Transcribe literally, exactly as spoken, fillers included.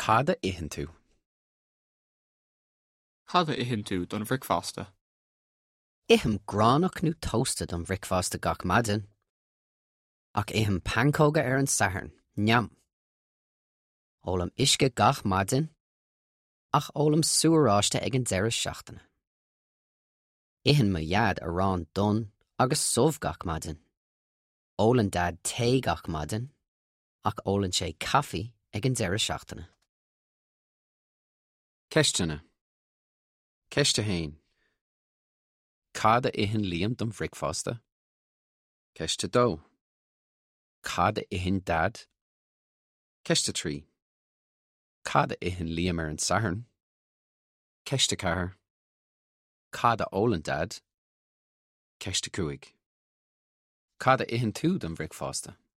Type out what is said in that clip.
Cada ihin tú. Cada ihin tú don bhric-fasta. Ihim gránach nó toasta don bhric-fasta gach maidin. Ach ihim pancóga ar an saharn, neam. Ólam isce gach maidin, ach ólam suaráiste ag an deireadh seachtaine. Ihin ma iad a rán don agus sov gach maidin. Ólan dad té gach maidin, ach ólan sé caffi ag an deireadh seachtaine. Ceistena. Ceiste hain. Cada ihin liam don bhric-fasta. Ceiste dó. Cada ihin dad. Ceiste trí. Cada ihin liam ar an saharn. Ceiste cahar. Cada ólan dad. Ceiste cuaig. Cada ihin tú don bhric-fasta.